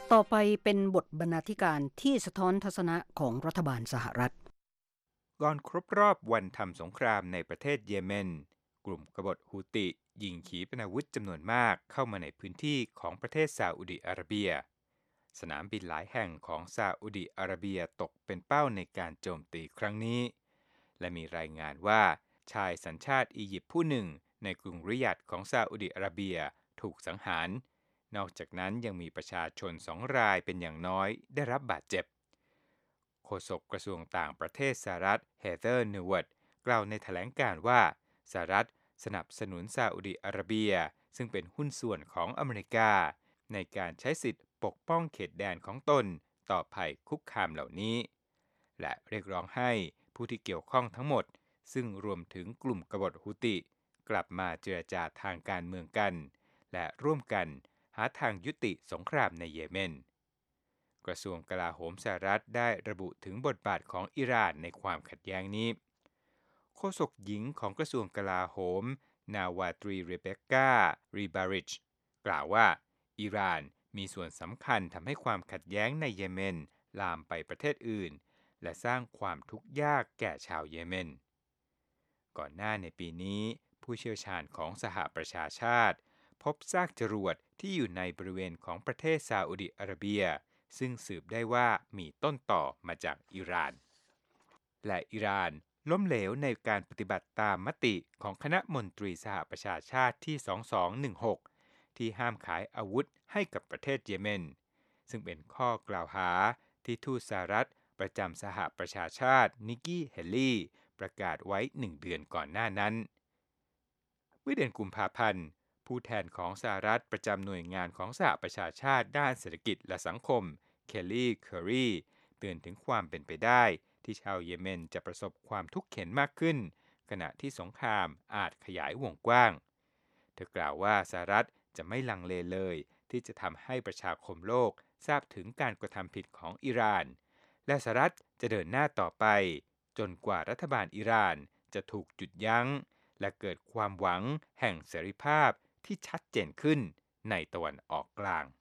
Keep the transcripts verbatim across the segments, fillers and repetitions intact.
ต่อไปเป็นบทบรรณาธิการที่สะท้อนทัศนะของรัฐบาลสหรัฐก่อนครบรอบวันทำสงครามในประเทศเยเมนกลุ่มกบฏฮูติยิงขีปนาวุธจำนวนมากเข้ามาในพื้นที่ของประเทศซาอุดิอาระเบียสนามบินหลายแห่งของซาอุดิอาระเบียตกเป็นเป้าในการโจมตีครั้งนี้และมีรายงานว่าชายสัญชาติอียิปต์ผู้หนึ่งในกรุงริยัดของซาอุดิอาระเบียถูกสังหารนอกจากนั้นยังมีประชาชนสองรายเป็นอย่างน้อยได้รับบาดเจ็บโฆษกกระทรวงต่างประเทศสหรัฐเฮเธอร์นิวเวิร์ดกล่าวในแถลงการณ์ว่าสหรัฐสนับสนุนซาอุดิอาระเบียซึ่งเป็นหุ้นส่วนของอเมริกาในการใช้สิทธิปกป้องเขตแดนของตนต่อภัยคุกคามเหล่านี้และเรียกร้องให้ผู้ที่เกี่ยวข้องทั้งหมดซึ่งรวมถึงกลุ่มกบฏฮูติกลับมาเจรจาทางการเมืองกันและร่วมกันหาทางยุติสงครามในเยเมนกระทรวงกลาโหมสหรัฐได้ระบุถึงบทบาทของอิหร่านในความขัดแย้งนี้โฆษกหญิงของกระทรวงกลาโหมนาวาตรีเรเบคก้ารีบาริชกล่าวว่าอิหร่านมีส่วนสำคัญทำให้ความขัดแย้งในเยเมนลามไปประเทศอื่นและสร้างความทุกข์ยากแก่ชาวเยเมนก่อนหน้าในปีนี้ผู้เชี่ยวชาญของสหประชาชาติพบซากจรวดที่อยู่ในบริเวณของประเทศซาอุดิอาระเบียซึ่งสืบได้ว่ามีต้นต่อมาจากอิหร่านและอิหร่านล้มเหลวในการปฏิบัติตามมติของคณะมนตรีสหประชาชาติที่สองพันสองร้อยสิบหกที่ห้ามขายอาวุธให้กับประเทศเยเมนซึ่งเป็นข้อกล่าวหาที่ทูตสหรัฐประจำสหประชาชาตินิกกี้เฮลลี่ประกาศไว้หนึ่งเดือนก่อนหน้านั้นเมื่อเดือนกุมภาพันธ์ผู้แทนของสหรัฐประจำหน่วยงานของสหประชาชาติด้านเศรษฐกิจและสังคมเคลลี่เคอรีเตือนถึงความเป็นไปได้ที่ชาวเยเมนจะประสบความทุกข์เข็ญมากขึ้นขณะที่สงครามอาจขยายวงกว้างเธอกล่าวว่าสหรัฐจะไม่ลังเลเลยที่จะทำให้ประชาคมโลกทราบถึงการกระทำผิดของอิหร่านและสหรัฐจะเดินหน้าต่อไปจนกว่ารัฐบาลอิหร่านจะถูกหยุดยั้งและเกิดความหวังแห่งเสรีภาพที่ชัดเจนขึ้นในตะวันออกกลาง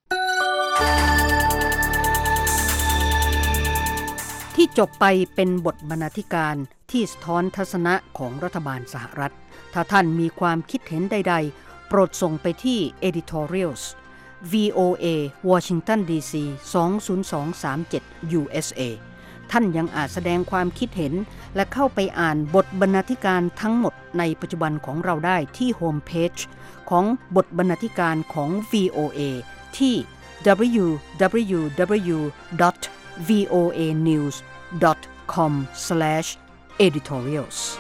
ที่จบไปเป็นบทบรรณาธิการที่สะท้อนทัศนะของรัฐบาลสหรัฐถ้าท่านมีความคิดเห็นใดๆโปรดส่งไปที่ editorials วี โอ เอ Washington ดี ซี สอง ศูนย์ สอง สาม เจ็ด ยู เอส เอ ท่านยังอาจแสดงความคิดเห็นและเข้าไปอ่านบทบรรณาธิการทั้งหมดในปัจจุบันของเราได้ที่โฮมเพจของบทบรรณาธิการของ วี โอ เอ ที่ ดับเบิลยู ดับเบิลยู ดับเบิลยู ดอท วี โอ เอ นิวส์ ดอท คอม สแลช เอดิทอเรียลส์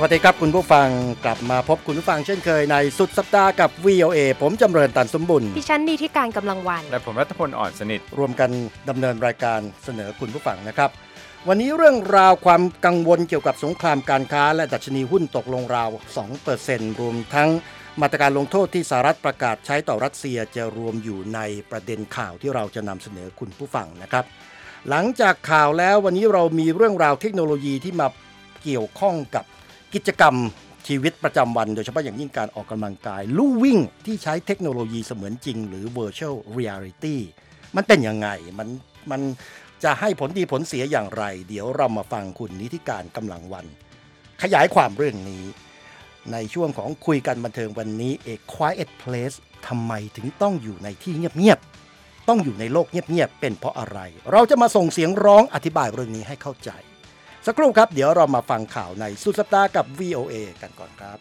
วัสดีครับคุณผู้ฟังกลับมาพบคุณผู้ฟังเช่นเคยในสุดสัปดาห์กับ วี โอ เอ ผมจำเริญตันสมบุญดิฉันดีที่การกำลังวันและผมรัฐพลอ่อนสนิทรวมกันดำเนินรายการเสนอคุณผู้ฟังนะครับวันนี้เรื่องราวความกังวลเกี่ยวกับสงครามการค้าและดัชนีหุ้นตกลงราว สองเปอร์เซ็นต์ รวมทั้งมาตรการลงโทษที่สหรัฐประกาศใช้ต่อรัสเซียจะรวมอยู่ในประเด็นข่าวที่เราจะนำเสนอคุณผู้ฟังนะครับหลังจากข่าวแล้ววันนี้เรามีเรื่องราวเทคโนโลยีที่มาเกี่ยวข้องกับกิจกรรมชีวิตประจำวันโดยเฉพาะอย่างยิ่งการออกกำลังกายลู่วิ่งที่ใช้เทคโนโลยีเสมือนจริงหรือ virtual reality มันเป็นยังไงมันมันจะให้ผลดีผลเสียอย่างไรเดี๋ยวเรามาฟังคุณนิติการกำลังวันขยายความเรื่องนี้ในช่วงของคุยกันบันเทิงวันนี้ A Quiet Place ทำไมถึงต้องอยู่ในที่เงียบๆต้องอยู่ในโลกเงียบๆเป็นเพราะอะไรเราจะมาส่งเสียงร้องอธิบายเรื่องนี้ให้เข้าใจสักครู่ครับเดี๋ยวเรามาฟังข่าวในสุดสัปดาห์กับ วี โอ เอ กันก่อนครับ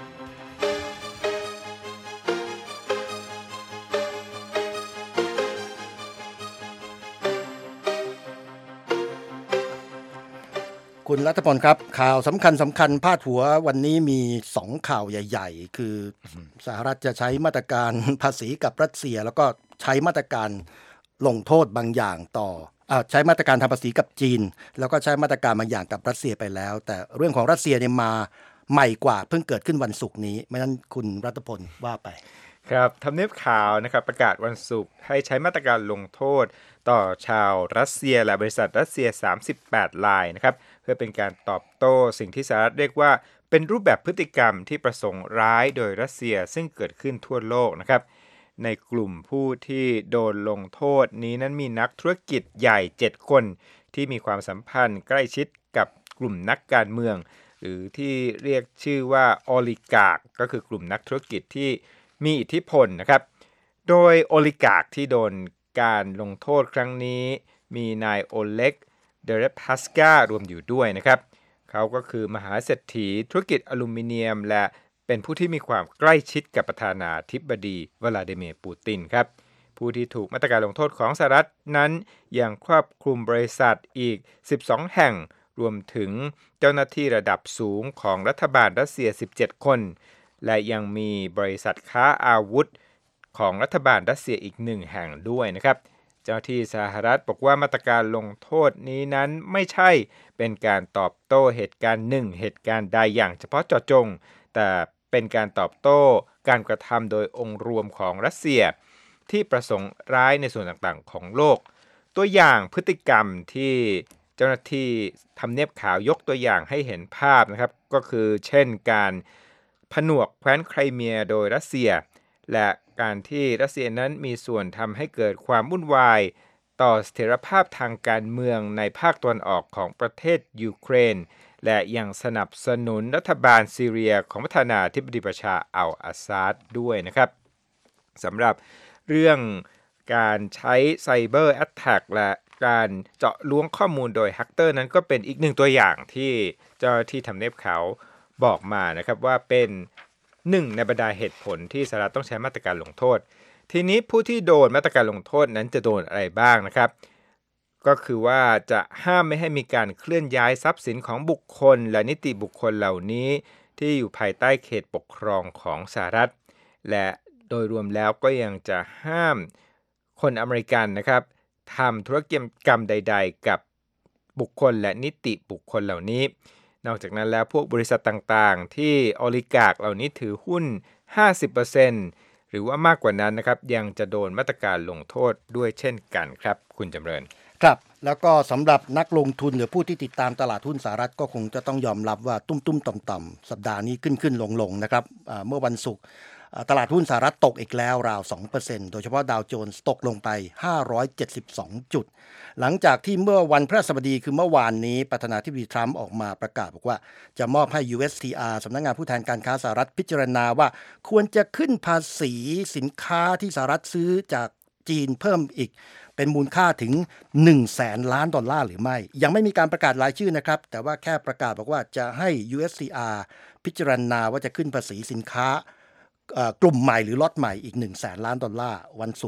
คุณรัฐพลครับข่าวสำคัญสำคัญพาดหัววันนี้มีสองข่าวใหญ่ๆคือสหรัฐจะใช้มาตรการภาษีกับรัสเซียแล้วก็ใช้มาตรการลงโทษบางอย่างต่อใช้มาตรการทางภาษีกับจีนแล้วก็ใช้มาตรการบางอย่างกับรัสเซียไปแล้วแต่เรื่องของรัสเซียเนี่ยมาใหม่กว่าเพิ่งเกิดขึ้นวันศุกร์นี้ไม่นั้นคุณรัตพลว่าไปครับทำเนียบข่าวนะครับประกาศวันศุกร์ให้ใช้มาตรการลงโทษต่อชาวรัสเซียและบริษัทรัสเซียสามสิบแปดรายนะครับเพื่อเป็นการตอบโต้สิ่งที่สหรัฐเรียกว่าเป็นรูปแบบพฤติกรรมที่ประสงค์ร้ายโดยรัสเซียซึ่งเกิดขึ้นทั่วโลกนะครับในกลุ่มผู้ที่โดนลงโทษนี้นั้นมีนักธุรกิจใหญ่เจ็ดคนที่มีความสัมพันธ์ใกล้ชิดกับกลุ่มนักการเมืองหรือที่เรียกชื่อว่าโอลิการ์คก็คือกลุ่มนักธุรกิจที่มีอิทธิพลนะครับโดยโอลิการ์คที่โดนการลงโทษครั้งนี้มีนายโอเล็กเดเรปฮัสการวมอยู่ด้วยนะครับเขาก็คือมหาเศรษฐีธุรกิจอลูมิเนียมและเป็นผู้ที่มีความใกล้ชิดกับประธานาธิบดีวลาดิเมียร์ปูตินครับผู้ที่ถูกมาตรการลงโทษของสหรัฐนั้นยังครอบคลุมบริษัทอีกสิบสองแห่งรวมถึงเจ้าหน้าที่ระดับสูงของรัฐบาลรัสเซียสิบเจ็ดคนและยังมีบริษัทค้าอาวุธของรัฐบาลรัสเซียอีกหนึ่งแห่งด้วยนะครับเจ้าหน้าที่สหรัฐบอกว่ามาตรการลงโทษนี้นั้นไม่ใช่เป็นการตอบโต้เหตุการณ์หนึ่งเหตุการณ์ใดอย่างเฉพาะเจาะจงแต่เป็นการตอบโต้การกระทำโดยองค์รวมของรัสเซียที่ประสงค์ร้ายในส่วนต่างๆของโลกตัวอย่างพฤติกรรมที่เจ้าหน้าที่ทำเนียบขาวยกตัวอย่างให้เห็นภาพนะครับก็คือเช่นการผนวกแคว้นไครเมียโดยรัสเซียและการที่รัสเซียนั้นมีส่วนทำให้เกิดความวุ่นวายต่อเสถียรภาพทางการเมืองในภาคตะวันออกของประเทศยูเครนและยังสนับสนุนรัฐบาลซีเรียของประธานาธิบดีบัชาร์อัลอาซาดด้วยนะครับสำหรับเรื่องการใช้ไซเบอร์แอตแทกและการเจาะล้วงข้อมูลโดยแฮกเตอร์นั้นก็เป็นอีกหนึ่งตัวอย่างที่เจ้าหน้าที่ทำเนียบขาวบอกมานะครับว่าเป็นหนึ่งในบรรดาเหตุผลที่สหรัฐต้องใช้มาตรการลงโทษทีนี้ผู้ที่โดนมาตรการลงโทษนั้นจะโดนอะไรบ้างนะครับก็คือว่าจะห้ามไม่ให้มีการเคลื่อนย้ายทรัพย์สินของบุคคลและนิติบุคคลเหล่านี้ที่อยู่ภายใต้เขตปกครองของสหรัฐและโดยรวมแล้วก็ยังจะห้ามคนอเมริกันนะครับทำธุรกรรมใดๆกับบุคคลและนิติบุคคลเหล่านี้นอกจากนั้นแล้วพวกบริษัทต่างๆที่โอลิการ์คเหล่านี้ถือหุ้น ห้าสิบเปอร์เซ็นต์ หรือว่ามากกว่านั้นนะครับยังจะโดนมาตรการลงโทษด้วยเช่นกันครับคุณจำเริญครับแล้วก็สำหรับนักลงทุนหรือผู้ที่ติดตามตลาดหุ้นสหรัฐก็คงจะต้องยอมรับว่าตุ้มๆต่อมๆสัปดาห์นี้ขึ้นๆลงๆนะครับเมื่อวันศุกร์ตลาดหุ้นสหรัฐตกอีกแล้วราว สองเปอร์เซ็นต์ โดยเฉพาะดาวโจนส์ตกลงไปห้าร้อยเจ็ดสิบสองจุดหลังจากที่เมื่อวันพฤหัสบดีคือเมื่อวานนี้ประธานาธิบดีทรัมป์ออกมาประกาศบอกว่าจะมอบให้ ยู เอส ที อาร์ สำนักงานผู้แทนการค้าสหรัฐพิจารณาว่าควรจะขึ้นภาษีสินค้าที่สหรัฐซื้อจากจีนเพิ่มอีกเป็นมูลค่าถึง หนึ่งแสนล้านดอลลาร์หรือไม่ยังไม่มีการประกาศรายชื่อนะครับแต่ว่าแค่ประกาศบอกว่าจะให้ ยู เอส ที อาร์ พิจารณาว่าจะขึ้นภาษีสินค้ากลุ่มใหม่หรือล็อตใหม่อีก หนึ่งแสนล้านดอลลาร์วันศุกร์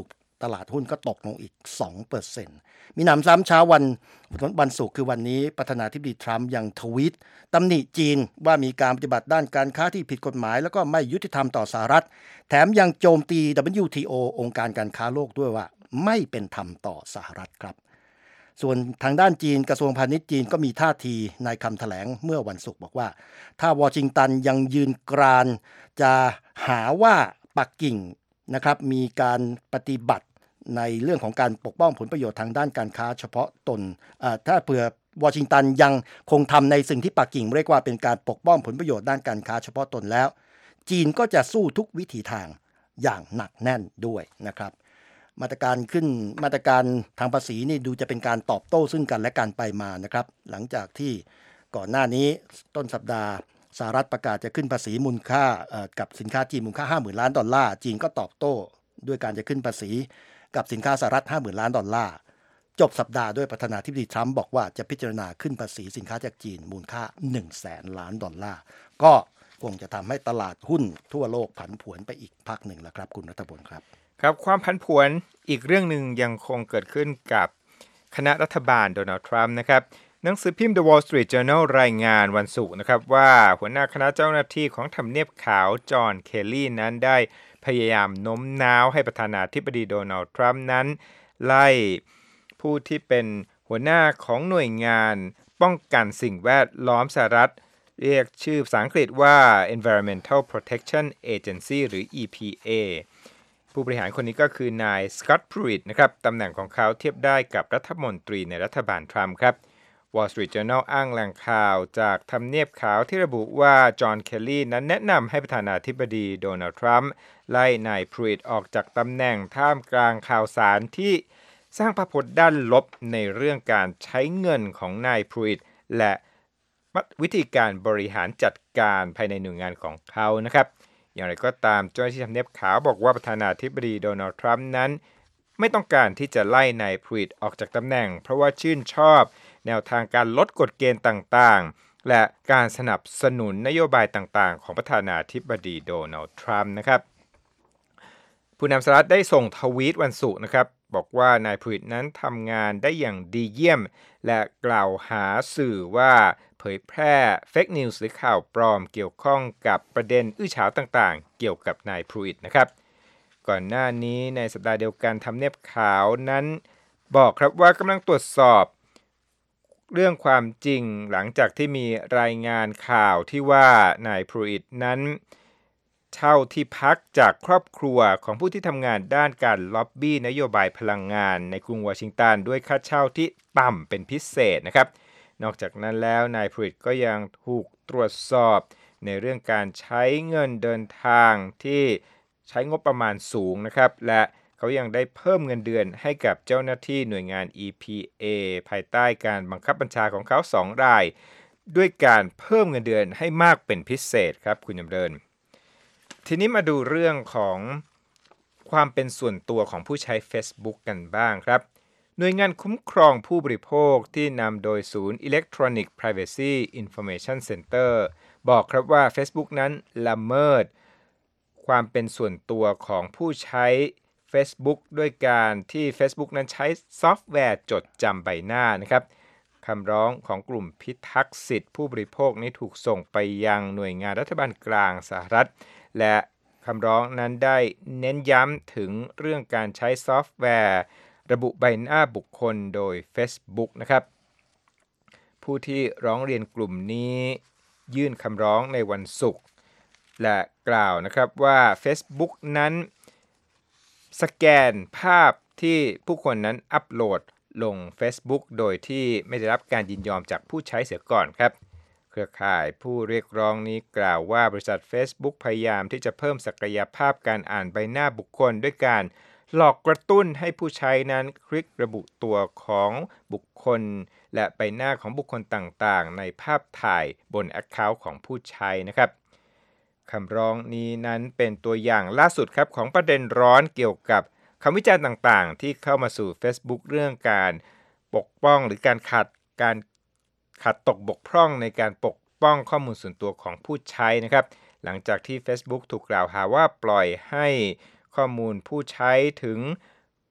ตลาดหุ้นก็ตกลงอีก สองเปอร์เซ็นต์ มีหนำซ้ำเช้าวันวันศุกร์คือวันนี้ประธานาธิบดีทรัมป์ยังทวีตตำหนิจีนว่ามีการปฏิบัติด้านการค้าที่ผิดกฎหมายแล้วก็ไม่ยุติธรรมต่อสหรัฐแถมยังโจมตี ดับเบิลยู ที โอ องค์การการค้าโลกด้วยว่าไม่เป็นธรรมต่อสหรัฐครับส่วนทางด้านจีนกระทรวงพาณิชย์จีนก็มีท่าทีในคำแถลงเมื่อวันศุกร์บอกว่าถ้าวอชิงตันยังยืนกรานจะหาว่าปักกิ่งนะครับมีการปฏิบัติในเรื่องของการปกป้องผลประโยชน์ทางด้านการค้าเฉพาะตนถ้าเผื่อวอชิงตันยังคงทำในสิ่งที่ปักกิ่งเรียกว่าเป็นการปกป้องผลประโยชน์ด้านการค้าเฉพาะตนแล้วจีนก็จะสู้ทุกวิถีทางอย่างหนักแน่นด้วยนะครับมาตรการขึ้นมาตรการทางภาษีนี่ดูจะเป็นการตอบโต้ซึ่งกันและกันไปมานะครับหลังจากที่ก่อนหน้านี้ต้นสัปดาห์สหรัฐประกาศจะขึ้นภาษีมูลค่ากับสินค้าจีนมูลค่า ห้าหมื่น ล้านดอลลาร์จีนก็ตอบโต้ด้วยการจะขึ้นภาษีกับสินค้าสหรัฐ ห้าหมื่น ล้านดอลลาร์จบสัปดาห์ด้วยประธานาธิบดีทรัมป์บอกว่าจะพิจารณาขึ้นภาษีสินค้าจากจีนมูลค่า หนึ่งแสน ล้านดอลลาร์ก็คงจะทำให้ตลาดหุ้นทั่วโลกผันผวนไปอีกพักหนึ่งแล้วครับคุณรัฐพลครับครับความผันผวนอีกเรื่องหนึ่งยังคงเกิดขึ้นกับคณะรัฐบาลโดนัลด์ทรัมป์นะครับหนังสือพิมพ์ The Wall Street Journal รายงานวันศุกร์นะครับว่าหัวหน้าคณะเจ้าหน้าที่ของทำเนียบขาวจอห์นเคลลี่นั้นได้พยายามโน้มน้าวให้ประธานาธิบดีโดนัลด์ทรัมป์นั้นไล่ผู้ที่เป็นหัวหน้าของหน่วยงานป้องกันสิ่งแวดล้อมสหรัฐเรียกชื่อภาษาอังกฤษว่า Environmental Protection Agency หรือ อี พี เอ ผู้บริหารคนนี้ก็คือนายสกอตต์ พรูอิตนะครับตำแหน่งของเขาเทียบได้กับรัฐมนตรีในรัฐบาลทรัมป์ครับ Wall Street Journal อ้างแหล่งข่าวจากทำเนียบขาวที่ระบุว่าจอห์นเคลลี่นั้นแนะนำให้ประธานาธิบดีโดนัลด์ทรัมป์ไล่นายพรูอิตออกจากตำแหน่งท่ามกลางข่าวสารที่สร้างภาพพจน์ด้านลบในเรื่องการใช้เงินของนายพรูอิตและวิธีการบริหารจัดการภายในหน่วยงานของเขานะครับอย่างไรก็ตามเจ้าหน้าที่ทำเนียบขาวบอกว่าประธานาธิบดีโดนัลด์ทรัมป์นั้นไม่ต้องการที่จะไล่นายพรูอิตออกจากตำแหน่งเพราะว่าชื่นชอบแนวทางการลดกฎเกณฑ์ต่างๆและการสนับสนุนนโยบายต่างๆของประธานาธิบดีโดนัลด์ทรัมป์นะครับผู้นำสหรัฐได้ส่งทวีตวันศุกร์นะครับบอกว่านายพรูอิตนั้นทำงานได้อย่างดีเยี่ยมและกล่าวหาสื่อว่าเผยแพร่เฟกนิวส์หรือข่าวปลอมเกี่ยวข้องกับประเด็นอื้อฉาวต่างๆเกี่ยวกับนายพรูอิตนะครับก่อนหน้านี้ในสัปดาห์เดียวกันทำเนียบขาวนั้นบอกครับว่ากำลังตรวจสอบเรื่องความจริงหลังจากที่มีรายงานข่าวที่ว่านายพรูอิตนั้นเช่าที่พักจากครอบครัวของผู้ที่ทำงานด้านการล็อบบี้นโยบายพลังงานในกรุงวอชิงตันด้วยค่าเช่าที่ต่ำเป็นพิเศษนะครับนอกจากนั้นแล้วนายพรูอิตก็ยังถูกตรวจสอบในเรื่องการใช้เงินเดินทางที่ใช้งบประมาณสูงนะครับและเขายังได้เพิ่มเงินเดือนให้กับเจ้าหน้าที่หน่วยงาน อี พี เอ ภายใต้การบังคับบัญชาของเขาสองรายด้วยการเพิ่มเงินเดือนให้มากเป็นพิเศษครับคุณยำเริญทีนี้มาดูเรื่องของความเป็นส่วนตัวของผู้ใช้ Facebook กันบ้างครับหน่วยงานคุ้มครองผู้บริโภคที่นำโดยศูนย์ Electronic Privacy Information Center บอกครับว่า Facebook นั้นละเมิดความเป็นส่วนตัวของผู้ใช้ Facebook ด้วยการที่ Facebook นั้นใช้ซอฟต์แวร์จดจำใบหน้านะครับคำร้องของกลุ่มพิทักษ์สิทธิผู้บริโภคนี้ถูกส่งไปยังหน่วยงานรัฐบาลกลางสหรัฐและคำร้องนั้นได้เน้นย้ำถึงเรื่องการใช้ซอฟต์แวร์ระบุใบหน้าบุคคลโดย Facebook นะครับผู้ที่ร้องเรียนกลุ่มนี้ยื่นคำร้องในวันศุกร์และกล่าวนะครับว่า Facebook นั้นสแกนภาพที่ผู้คนนั้นอัปโหลดลง Facebook โดยที่ไม่ได้รับการยินยอมจากผู้ใช้เสียก่อนครับเครือข่ายผู้เรียกร้องนี้กล่าวว่าบริษัท Facebook พยายามที่จะเพิ่มศักยภาพการอ่านใบหน้าบุคคลด้วยการหลอกกระตุ้นให้ผู้ใช้นั้นคลิกระบุตัวของบุคคลและใบหน้าของบุคคลต่างๆในภาพถ่ายบน Account ของผู้ใช้นะครับคำร้องนี้นั้นเป็นตัวอย่างล่าสุดครับของประเด็นร้อนเกี่ยวกับคำวิจารณ์ต่างๆที่เข้ามาสู่ Facebook เรื่องการปกป้องหรือการขัดการขัดตกบกพร่องในการปกป้องข้อมูลส่วนตัวของผู้ใช้นะครับหลังจากที่ Facebook ถูกกล่าวหาว่าปล่อยให้ข้อมูลผู้ใช้ถึง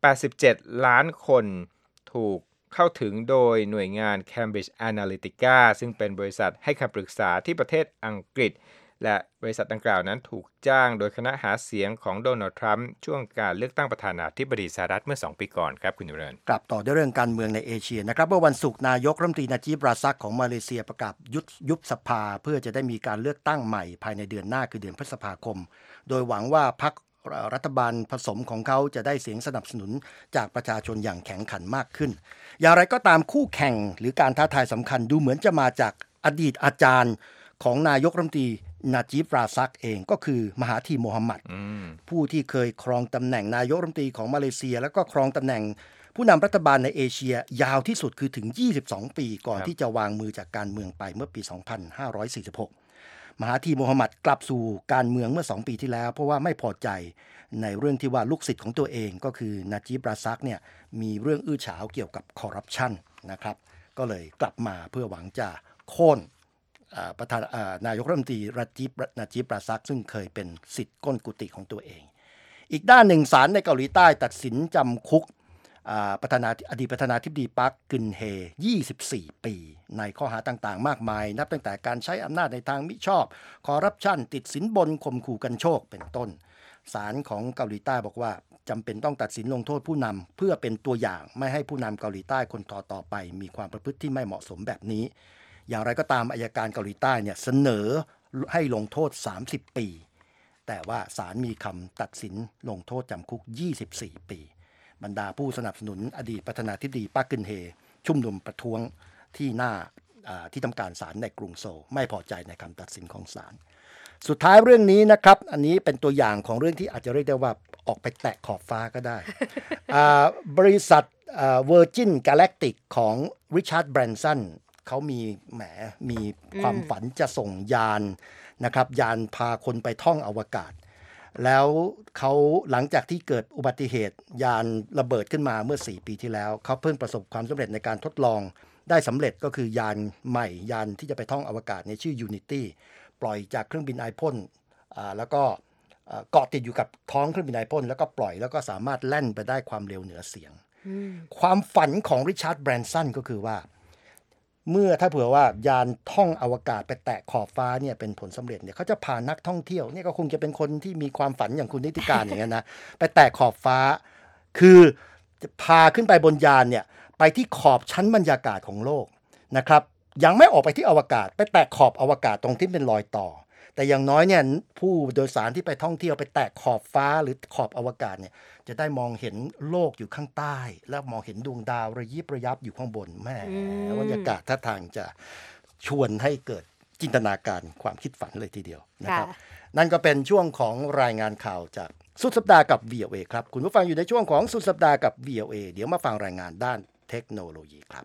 แปดสิบเจ็ดล้านคนถูกเข้าถึงโดยหน่วยงาน Cambridge Analytica ซึ่งเป็นบริษัทให้คำปรึกษาที่ประเทศอังกฤษและบริษัทดังกล่าวนั้นถูกจ้างโดยคณะหาเสียงของโดนัลด์ทรัมป์ช่วงการเลือกตั้งประธานาธิบดีสหรัฐเมื่อสองปีก่อนครับคุณยุรนกลับต่อด้วยเรื่องการเมืองในเอเชียนะครับเมื่อวันศุกร์นายกรัฐมนตรีนาจีบราซักของมาเลเซียประกาศยุบยุบสภาเพื่อจะได้มีการเลือกตั้งใหม่ภายในเดือนหน้าคือเดือนพฤษภาคมโดยหวังว่าพรรครัฐบาลผสมของเขาจะได้เสียงสนับสนุนจากประชาชนอย่างแข็งขันมากขึ้นอย่างไรก็ตามคู่แข่งหรือการท้าทายสำคัญดูเหมือนจะมาจากอดีตอาจารย์ของนายกรัฐมนตรีนาจีบราซักเองก็คือมหาธีโมฮัมหมัดผู้ที่เคยครองตำแหน่งนายกรัฐมนตรีของมาเลเซียแล้วก็ครองตำแหน่งผู้นำรัฐบาลในเอเชียยาวที่สุดคือถึงยี่สิบสองปีก่อนที่จะวางมือจากการเมืองไปเมื่อปีสองพันห้าร้อยสี่สิบหกมหาธีโมฮัมหมัดกลับสู่การเมืองเมื่อสองปีที่แล้วเพราะว่าไม่พอใจในเรื่องที่ว่าลูกศิษย์ของตัวเองก็คือนาจีบราซักเนี่ยมีเรื่องอื้อฉาวเกี่ยวกับคอร์รัปชันนะครับก็เลยกลับมาเพื่อหวังจะโค่นประธานนายกรัฐมนตรีนาจีบนาจีบราซักซึ่งเคยเป็นศิษย์ก้นกุฏิของตัวเองอีกด้านหนึ่งศาลในเกาหลีใต้ตัดสินจำคุกประธานาอดีตประธานาธิบดีปักกึนเฮยี่สิบสี่ปีในข้อหาต่างๆมากมายนับตั้งแต่การใช้อำนาจในทางมิชอบคอร์รัปชันติดสินบนข่มขู่กันโชคเป็นต้นศาลของเกาหลีใต้บอกว่าจำเป็นต้องตัดสินลงโทษผู้นำเพื่อเป็นตัวอย่างไม่ให้ผู้นำเกาหลีใต้คนต่อต่อไปมีความประพฤติที่ไม่เหมาะสมแบบนี้อย่างไรก็ตามอัยการเกาหลีใต้เนี่ยเสนอให้ลงโทษสามสิบปีแต่ว่าศาลมีคำตัดสินลงโทษจำคุกยี่สิบสี่ปีบรรดาผู้สนับสนุนอดีตประธานาธิบดีปักกึนเฮชุมนุมประท้วงที่หน้าที่ทำการศาลในกรุงโซลไม่พอใจในคำตัดสินของศาลสุดท้ายเรื่องนี้นะครับอันนี้เป็นตัวอย่างของเรื่องที่อาจจะเรียกได้ว่าออกไปแตะขอบฟ้าก็ได้ บริษัท Virgin Galactic ของริชาร์ดแบรนสันเขามีแหมมีความฝันจะส่งยานนะครับยานพาคนไปท่องอวกาศแล้วเขาหลังจากที่เกิดอุบัติเหตุยานระเบิดขึ้นมาเมื่อสี่ปีที่แล้วเขาเพิ่งประสบความสำเร็จในการทดลองได้สำเร็จก็คือยานใหม่ยานที่จะไปท่องอวกาศในชื่อ Unity ปล่อยจากเครื่องบินไอพ่นแล้วก็เกาะติดอยู่กับท้องเครื่องบินไอพ่นแล้วก็ปล่อยแล้วก็สามารถแล่นไปได้ความเร็วเหนือเสียงความฝันของริชาร์ดแบรนสันก็คือว่าเมื่อถ้าเผื่อว่ายานท่องอวกาศไปแตะขอบฟ้าเนี่ยเป็นผลสำเร็จเนี่ยเขาจะพานักท่องเที่ยวเนี่ยก็คงจะเป็นคนที่มีความฝันอย่างคุณนิติการอย่างนั้นนะไปแตะขอบฟ้าคือจะพาขึ้นไปบนยานเนี่ยไปที่ขอบชั้นบรรยากาศของโลกนะครับยังไม่ออกไปที่อวกาศไปแตะขอบอวกาศตรงที่เป็นรอยต่อแต่อย่างน้อยเนี่ยผู้โดยสารที่ไปท่องเที่ยวไปแตะขอบฟ้าหรือขอบอวกาศเนี่ยจะได้มองเห็นโลกอยู่ข้างใต้แล้วมองเห็นดวงดาวระยิบระยับอยู่ข้างบนแม่บรรยากาศท่าทางจะชวนให้เกิดจินตนาการความคิดฝันเลยทีเดียวนะครับนั่นก็เป็นช่วงของรายงานข่าวจากสุดสัปดาห์กับ วี โอ เอ ครับคุณผู้ฟังอยู่ในช่วงของสุดสัปดาห์กับ วี โอ เอ เดี๋ยวมาฟังรายงานด้านเทคโนโลยีครับ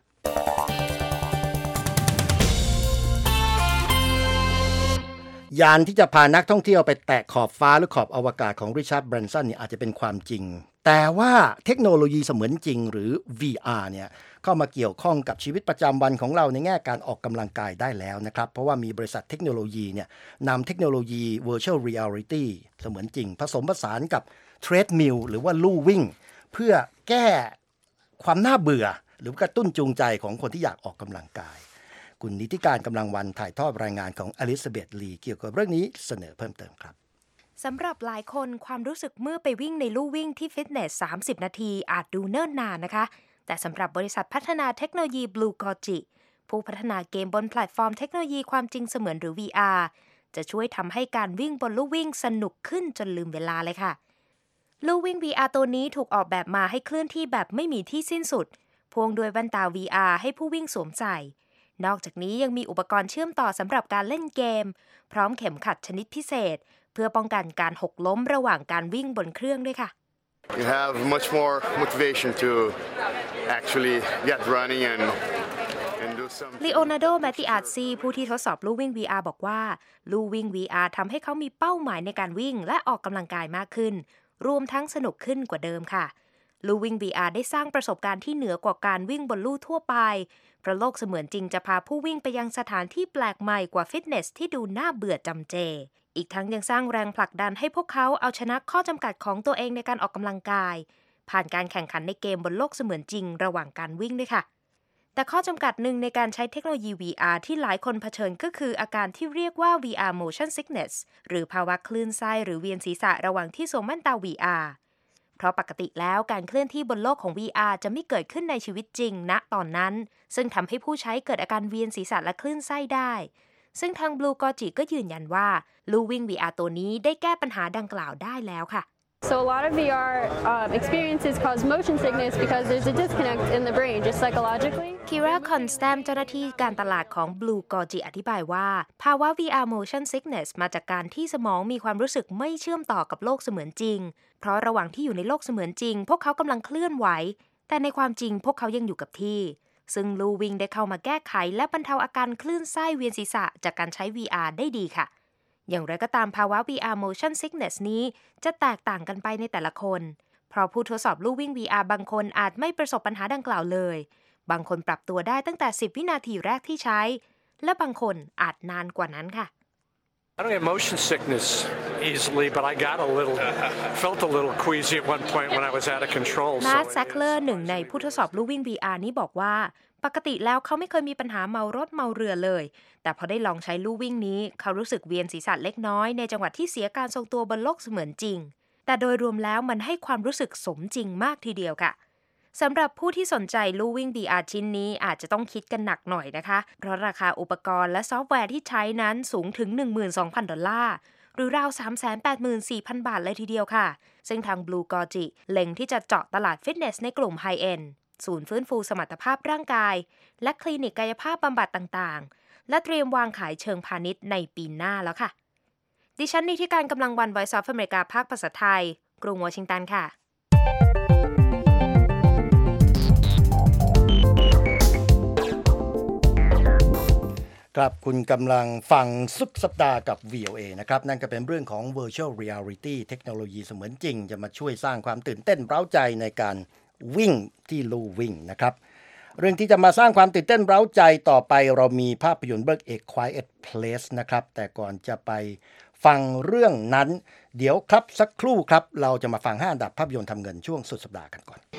ยานที่จะพานักท่องเที่ยวไปแตะขอบฟ้าหรือขอบอวกาศของริชาร์ดแบรนสันเนี่ยอาจจะเป็นความจริงแต่ว่าเทคโนโลยีเสมือนจริงหรือ วี อาร์ เนี่ยเข้ามาเกี่ยวข้องกับชีวิตประจำวันของเราในแง่การออกกำลังกายได้แล้วนะครับเพราะว่ามีบริษัทเทคโนโลยีเนี่ยนำเทคโนโลยี Virtual Reality เสมือนจริงผสมผสานกับเทรดมิลหรือว่าลู่วิ่งเพื่อแก้ความน่าเบื่อหรือกระตุ้นจูงใจของคนที่อยากออกกำลังกายคุณนิติการกำลังวันถ่ายทอดรายงานของอลิซาเบธลีเกี่ยวกับเรื่องนี้เสนอเพิ่มเติมครับสำหรับหลายคนความรู้สึกเมื่อไปวิ่งในลู่วิ่งที่ฟิตเนสสามสิบนาทีอาจดูเนิ่นนานนะคะแต่สำหรับบริษัทพัฒนาเทคโนโลยี Blue Goji ผู้พัฒนาเกมบนแพลตฟอร์มเทคโนโลยีความจริงเสมือนหรือ วี อาร์ จะช่วยทำให้การวิ่งบนลู่วิ่งสนุกขึ้นจนลืมเวลาเลยค่ะลู่วิ่ง วี อาร์ ตัวนี้ถูกออกแบบมาให้เคลื่อนที่แบบไม่มีที่สิ้นสุดพ่วงด้วยแว่นตา วี อาร์ ให้ผู้วิ่งสวมใส่นอกจากนี้ยังมีอุปกรณ์เชื่อมต่อสำหรับการเล่นเกมพร้อมเข็มขัดชนิดพิเศษเพื่อป้องกันการหกล้มระหว่างการวิ่งบนเครื่องด้วยค่ะ You have much more motivation to actually get running and and do some ลีโอนาร์โด แมตติอาร์ซีผู้ที่ทดสอบลู่วิ่ง วี อาร์ บอกว่าลู่วิ่ง วี อาร์ ทำให้เขามีเป้าหมายในการวิ่งและออกกำลังกายมากขึ้นรวมทั้งสนุกขึ้นกว่าเดิมค่ะลู่วิ่ง วี อาร์ ได้สร้างประสบการณ์ที่เหนือกว่าการวิ่งบนลู่ทั่วไปเพราะโลกเสมือนจริงจะพาผู้วิ่งไปยังสถานที่แปลกใหม่กว่าฟิตเนสที่ดูน่าเบื่อจำเจอีกทั้งยังสร้างแรงผลักดันให้พวกเขาเอาชนะข้อจำกัดของตัวเองในการออกกำลังกายผ่านการแข่งขันในเกมบนโลกเสมือนจริงระหว่างการวิ่งด้วยค่ะแต่ข้อจำกัดหนึ่งในการใช้เทคโนโลยี วี อาร์ ที่หลายคนเผชิญก็คืออาการที่เรียกว่า วี อาร์ Motion Sickness หรือภาวะคลื่นไส้หรือเวียนศีรษะระหว่างที่สวมแว่นตา วี อาร์ เพราะปกติแล้วการเคลื่อนที่บนโลกของ วี อาร์ จะไม่เกิดขึ้นในชีวิตจริงณตอนนั้นซึ่งทำให้ผู้ใช้เกิดอาการเวียนศีรษะและคลื่นไส้ได้ซึ่งทาง Blue Goji ก็ยืนยันว่าลู่วิ่ง วี อาร์ ตัวนี้ได้แก้ปัญหาดังกล่าวได้แล้วค่ะ So a lot of วี อาร์ uh, experiences cause motion sickness because there's a disconnect in the brain just psychologically. Kira Konstam เจ้าหน้าที่การตลาดของ Blue Goji อธิบายว่าภาวะ วี อาร์ motion sickness มาจากการที่สมองมีความรู้สึกไม่เชื่อมต่อกับโลกเสมือนจริงเพราะระหว่างที่อยู่ในโลกเสมือนจริงพวกเขากำลังเคลื่อนไหวแต่ในความจริงพวกเขายังอยู่กับที่ซึ่งลู่วิ่งได้เข้ามาแก้ไขและบรรเทาอาการคลื่นไส้เวียนศีรษะจากการใช้ วี อาร์ ได้ดีค่ะอย่างไรก็ตามภาวะ วี อาร์ motion sickness นี้จะแตกต่างกันไปในแต่ละคนเพราะผู้ทดสอบลู่วิ่ง วี อาร์ บางคนอาจไม่ประสบปัญหาดังกล่าวเลยบางคนปรับตัวได้ตั้งแต่สิบวินาทีแรกที่ใช้และบางคนอาจนานกว่านั้นค่ะ I don't get motion sickness easily, but I got a little, felt a little queasy at one point when I was out of control. Matt Sackler หนึ่งในผู้ทดสอบลู่วิ่ง วี อาร์ นี้บอกว่าปกติแล้วเขาไม่เคยมีปัญหาเมารถเมาเรือเลยแต่พอได้ลองใช้ลู่วิ่งนี้เขารู้สึกเวียนศีรษะเล็กน้อยในจังหวะที่เสียการทรงตัวบนโลกเสมือนจริงแต่โดยรวมแล้วมันให้ความรู้สึกสมจริงมากทีเดียวค่ะสำหรับผู้ที่สนใจลู่วิ่ง วี อาร์ ชิ้นนี้อาจจะต้องคิดกันหนักหน่อยนะคะเพราะราคาอุปกรณ์และซอฟต์แวร์ที่ใช้นั้นสูงถึง หนึ่งหมื่นสองพัน ดอลลาร์หรือราว สามแสนแปดหมื่นสี่พัน บาทเลยทีเดียวค่ะซึ่งทาง Blue Goji เล็งที่จะเจาะตลาดฟิตเนสในกลุ่ม High End ศูนย์ฟื้นฟูสมรรถภาพร่างกายและคลินิกกายภาพบำบัดต่างๆและเตรียมวางขายเชิงพาณิชย์ในปีหน้าแล้วค่ะดิฉันนิติการกำลังวัน Voice of America ภาคภาษาไทยกรุงวอชิงตันค่ะครับคุณกำลังฟังสุดสัปดาห์กับ วี โอ เอ นะครับนั่นก็เป็นเรื่องของ Virtual Reality เทคโนโลยีเสมือนจริงจะมาช่วยสร้างความตื่นเต้นเร้าใจในการวิ่งที่ลู่วิ่งนะครับเรื่องที่จะมาสร้างความตื่นเต้นเร้าใจต่อไปเรามีภาพยนตร์เรื่อง A Quiet Place นะครับแต่ก่อนจะไปฟังเรื่องนั้นเดี๋ยวครับสักครู่ครับเราจะมาฟังห้าอันดับภาพยนตร์ทำเงินช่วงสุดสัปดาห์กันก่อน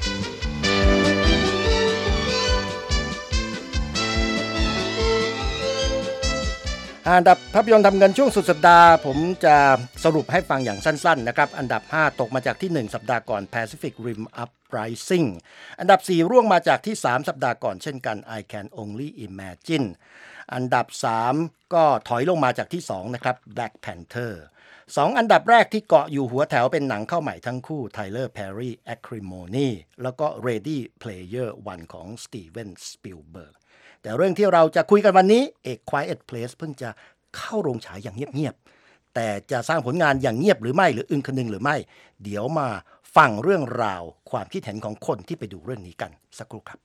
อันดับภาพยนตร์ทำเงินช่วงสุดสัปดาห์ผมจะสรุปให้ฟังอย่างสั้นๆนะครับอันดับห้าตกมาจากที่หนึ่งสัปดาห์ก่อน Pacific Rim Uprising อันดับสี่ร่วงมาจากที่สามสัปดาห์ก่อนเช่นกัน I Can Only Imagine อันดับสามก็ถอยลงมาจากที่สองนะครับ Black Panther สองอันดับแรกที่เกาะอยู่หัวแถวเป็นหนังเข้าใหม่ทั้งคู่ Tyler Perry Acrimony แล้วก็ Ready Player One ของ Steven Spielbergแต่เรื่องที่เราจะคุยกันวันนี้ A Quiet Place เพิ่งจะเข้าโรงฉายอย่างเงียบๆแต่จะสร้างผลงานอย่างเงียบหรือไม่หรืออึ้งคนึงหรือไม่เดี๋ยวมาฟังเรื่องราวความคิดเห็นของคนที่ไปดูเรื่องนี้กันสักครู่ครับ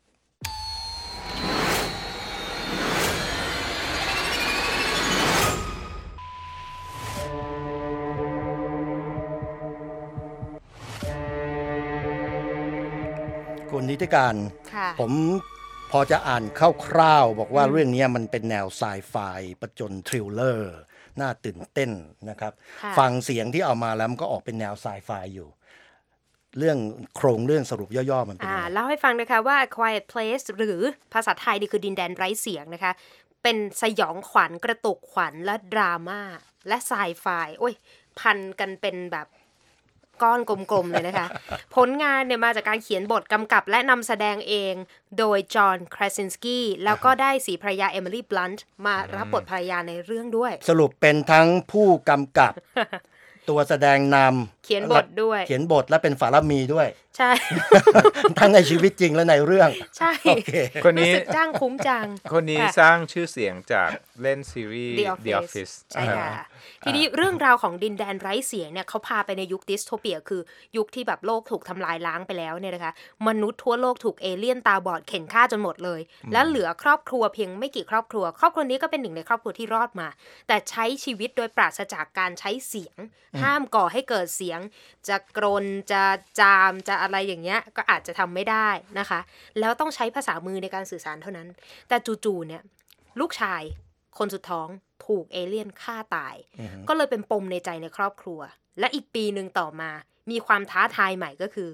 คุณนิติการผมพอจะอ่านคร่าวๆบอกว่าเรื่องนี้มันเป็นแนวไซไฟประจนทริลเลอร์น่าตื่นเต้นนะครับฟังเสียงที่เอามาแล้วมันก็ออกเป็นแนวไซไฟอยู่เรื่องโครงเรื่องสรุปย่อๆมันเป็นยังไงเล่าให้ฟังนะคะว่า Quiet Place หรือภาษาไทยนี่คือดินแดนไร้เสียงนะคะเป็นสยองขวัญกระตุกขวัญและดราม่าและไซไฟโอ้ยพันกันเป็นแบบก้อนกลมๆเลยนะคะผลงานเนี่ยมาจากการเขียนบทกำกับและนำแสดงเองโดยจอห์นคราซินสกี้แล้วก็ได้สีภรรยาเอมิลี่บลันท์มารับบทภรรยาในเรื่องด้วยสรุปเป็นทั้งผู้กำกับ ตัวแสดงนำเขียนบทด้วยเขียนบทและเป็นฝาลามีด้วยใช่ทั้งในชีวิตจริงและในเรื่องใช่คนนี้จ้างคุ้มจังคนนี้สร้างชื่อเสียงจากเล่นซีรีส์ The Office ใช่ค่ะทีนี้เรื่องราวของดินแดนไร้เสียงเนี่ยเขาพาไปในยุคดิสโทเปียคือยุคที่แบบโลกถูกทำลายล้างไปแล้วเนี่ยนะคะมนุษย์ทั่วโลกถูกเอเลี่ยนตาบอดเข็นฆ่าจนหมดเลยแล้วเหลือครอบครัวเพียงไม่กี่ครอบครัวครอบครัวนี้ก็เป็นหนึ่งในครอบครัวที่รอดมาแต่ใช้ชีวิตโดยปราศจากการใช้เสียงห้ามก่อให้เกิดเสียงจะกรนจะจามจะอะไรอย่างเงี้ยก็อาจจะทำไม่ได้นะคะแล้วต้องใช้ภาษามือในการสื่อสารเท่านั้นแต่จู่ๆเนี่ยลูกชายคนสุดท้องถูกเอเลี่ยนฆ่าตาย uh-huh. ก็เลยเป็นปมในใจในครอบครัวและอีกปีนึงต่อมามีความท้าทายใหม่ก็คือ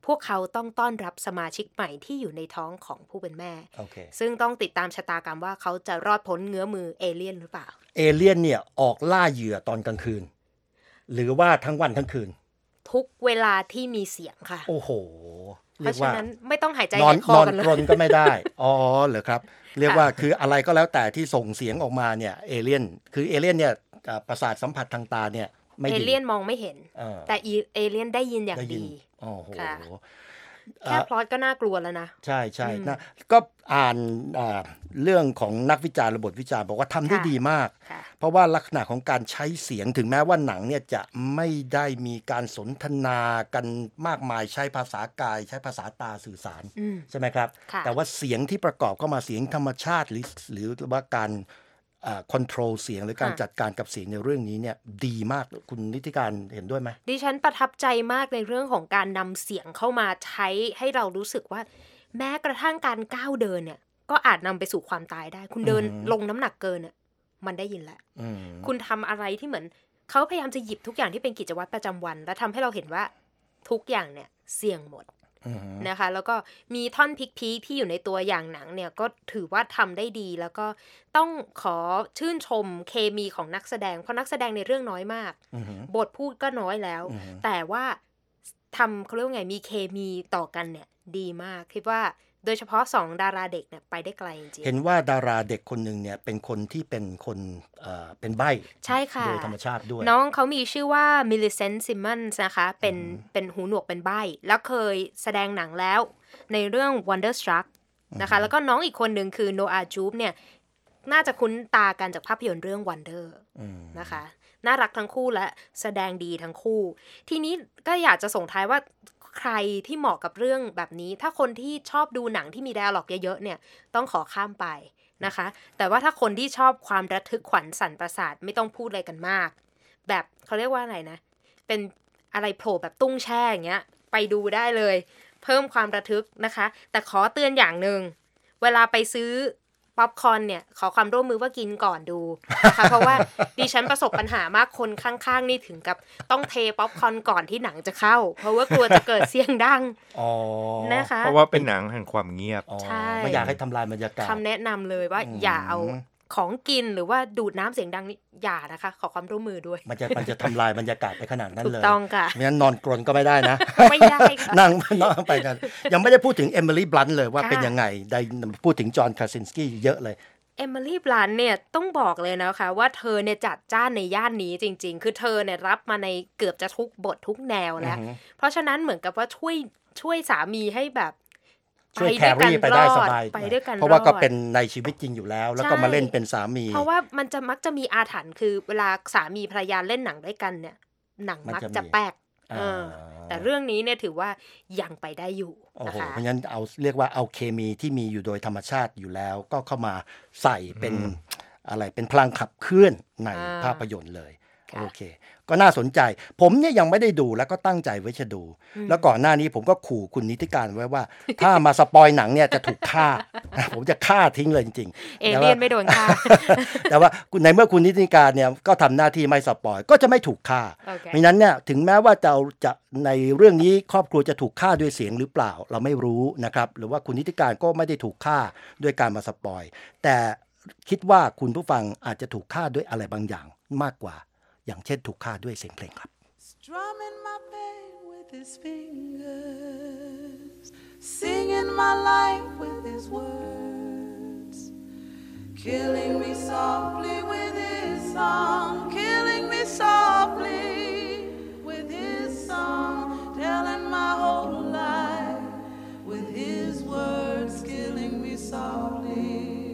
พวกเขาต้องต้อนรับสมาชิกใหม่ที่อยู่ในท้องของผู้เป็นแม่ okay. ซึ่งต้องติดตามชะตากรรมว่าเขาจะรอดพ้นเงื้อมือเอเลี่ยนหรือเปล่าเอเลี่ยนเนี่ยออกล่าเหยื่อตอนกลางคืนหรือว่าทั้งวันทั้งคืนทุกเวลาที่มีเสียงค่ะโอ้โหเพราะฉะนั้นไม่ต้องหายใจหายคอกันเลยนอนกรนก็ไม่ได้อ๋อเหรอครับเรียกว่าคืออะไรก็แล้วแต่ที่ส่งเสียงออกมาเนี่ยเอเลี่ยนคือเอเลี่ยนเนี่ยประสาทสัมผัสทางตาเนี่ยเอเลี่ยนมองไม่เห็นแต่เอเลี่ยนได้ยินอย่างดีโอ้โหแค่พล็อตก็น่ากลัวแล้วนะใช่ใช่นะก็อ่านเรื่องของนักวิจารณ์ระบบวิจารณ์บอกว่าทำได้ดีมากเพราะว่าลักษณะของการใช้เสียงถึงแม้ว่าหนังเนี่ยจะไม่ได้มีการสนทนากันมากมายใช้ภาษากายใช้ภาษาตาสื่อสารใช่ไหมครับแต่ว่าเสียงที่ประกอบเข้ามาเสียงธรรมชาติหรือหรือว่าการคอนโทรลเสียงหรือการจัดการกับเสียงในเรื่องนี้เนี่ยดีมากคุณนิติการเห็นด้วยไหมดิฉันประทับใจมากในเรื่องของการนำเสียงเข้ามาใช้ให้เรารู้สึกว่าแม้กระทั่งการก้าวเดินเนี่ยก็อาจนำไปสู่ความตายได้คุณเดินลงน้ำหนักเกินเนี่ยมันได้ยินแล้วคุณทำอะไรที่เหมือนเขาพยายามจะหยิบทุกอย่างที่เป็นกิจวัตรประจำวันและทำให้เราเห็นว่าทุกอย่างเนี่ยเสี่ยงหมดนะคะแล้วก็มีท่อนพีคๆที่อยู่ในตัวอย่างหนังเนี่ยก็ถือว่าทำได้ดีแล้วก็ต้องขอชื่นชมเคมีของนักแสดงเพราะนักแสดงในเรื่องน้อยมากบทพูดก็น้อยแล้วแต่ว่าทำเขาเรียกว่าไงมีเคมีต่อกันเนี่ยดีมากคิดว่าโดยเฉพาะสองดาราเด็กเนี่ยไปได้ไกลจริงเห็นว่าดาราเด็กคนนึงเนี่ยเป็นคนที่เป็นคนเอ่อเป็นใบ้ใช่ค่ะโดยธรรมชาติด้วยน้องเขามีชื่อว่ามิลลิเซนต์ซิมมอนส์นะคะเป็นเป็นหูหนวกเป็นใบ้แล้วเคยแสดงหนังแล้วในเรื่อง Wonderstruck นะคะแล้วก็น้องอีกคนนึงคือโนอาจูบเนี่ยน่าจะคุ้นตากันจากภาพยนตร์เรื่อง Wonder นะคะน่ารักทั้งคู่และแสดงดีทั้งคู่ทีนี้ก็อยากจะส่งท้ายว่าใครที่เหมาะกับเรื่องแบบนี้ถ้าคนที่ชอบดูหนังที่มีไดอะล็อกเยอะๆเนี่ยต้องขอข้ามไปนะคะแต่ว่าถ้าคนที่ชอบความระทึกขวัญสั่นประสาทไม่ต้องพูดอะไรกันมากแบบเขาเรียกว่าอะไรนะเป็นอะไรโผล่แบบตุ้งแช่อย่างเงี้ยไปดูได้เลยเพิ่มความระทึกนะคะแต่ขอเตือนอย่างนึงเวลาไปซื้อป๊อปคอร์นเนี่ยขอความร่วมมือว่ากินก่อนดูนะคะเพราะว่าดิฉันประสบปัญหามากคนข้างๆนี่ถึงกับต้องเทป๊อปคอร์นก่อนที่หนังจะเข้าเพราะว่ากลัวจะเกิดเสียงดังนะคะเพราะว่าเป็นหนังแห่งความเงียบใช่ไม่อยากให้ทำลายบรรยากาศคำแนะนำเลยว่าอย่าเอาของกินหรือว่าดูดน้ำเสียงดังนี่อย่านะคะขอความร่วมมือด้วยมันจะมันจะทำลายบรรยากาศไปขนาดนั้นเลยถูกต้องค่ะไม่งั้นนอนกรนก็ไม่ได้นะไม่ได้ค่ะนั่งนั่งไปกันยังไม่ได้พูดถึงเอมิลี่บลันต์เลยว่าเป็นยังไงได้พูดถึงจอห์นคราซินสกี้เยอะเลยเอมิลี่บลันต์เนี่ยต้องบอกเลยนะคะว่าเธอเนี่ยจัดจ้านในย่านนี้จริงๆคือเธอเนี่ยรับมาในเกือบจะทุกบททุกแนวแล้วเพราะฉะนั้นเหมือนกับว่าช่วยช่วยสามีให้แบบช่วยแครี่ไปได้สบายเพราะว่าก็เป็นในชีวิตจริงอยู่แล้วแล้วก็มาเล่นเป็นสามีเพราะว่ามันจะมักจะมีอาถรรพ์คือเวลาสามีภรรยาเล่นหนังด้วยกันเนี่ยหนังมักจะแป๊กแต่เรื่องนี้เนี่ยถือว่ายังไปได้อยู่นะคะเพราะฉะนั้นเอาเรียกว่าเอาเคมีที่มีอยู่โดยธรรมชาติอยู่แล้วก็เข้ามาใส่เป็นอะไรเป็นพลังขับเคลื่อนในภาพยนตร์เลยโอเคก็น่าสนใจผมเนี่ยยังไม่ได้ดูแล้วก็ตั้งใจไว้จะดูแล้วก่อนหน้านี้ผมก็ขู่คุณนิติการไว้ว่าถ้ามาสปอยหนังเนี่ยจะถูกฆ่าผมจะฆ่าทิ้งเลยจริงๆเอเลี่ยนไม่โดนฆ่าแต่ว่าในเมื่อคุณนิติการเนี่ยก็ทำหน้าที่ไม่สปอยก็จะไม่ถูกฆ่าเพราะนั้นเนี่ยถึงแม้ว่าจะจะในเรื่องนี้ครอบครัวจะถูกฆ่าด้วยเสียงหรือเปล่าเราไม่รู้นะครับหรือว่าคุณนิติการก็ไม่ได้ถูกฆ่าด้วยการมาสปอยแต่คิดว่าคุณผู้ฟังอาจจะถูกฆ่าด้วยอะไรบางอย่างมากกว่าอย่างเช่นถูกฆ่าด้วยเสียงเพลงครับ Strumming my pain with his fingers Singing my life with his words Killing me softly with his song Killing me softly with his song Telling my whole life with his words Killing me softly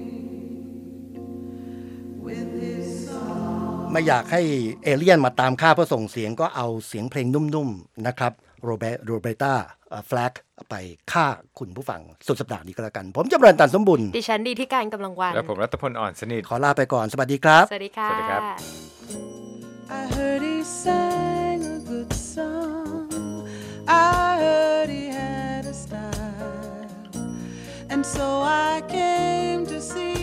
with his songไม่อยากให้เอเลี่ยนมาตามฆ่าเพื่อส่งเสียงก็เอาเสียงเพลงนุ่มๆนะครับโรเบโรเบต้าแฟลกไปฆ่าคุณผู้ฟังสุดสัปดาห์นี้ก็แล้วกันผมจำเริญตันสมบุญดิฉันดีที่การกำลังวันและผมรัตพลอ่อนสนิทขอลาไปก่อนสวัสดีครับสวัสดีค่ะสวัสดีครับ I heard he sang a good song I heard he had a style and so I came to see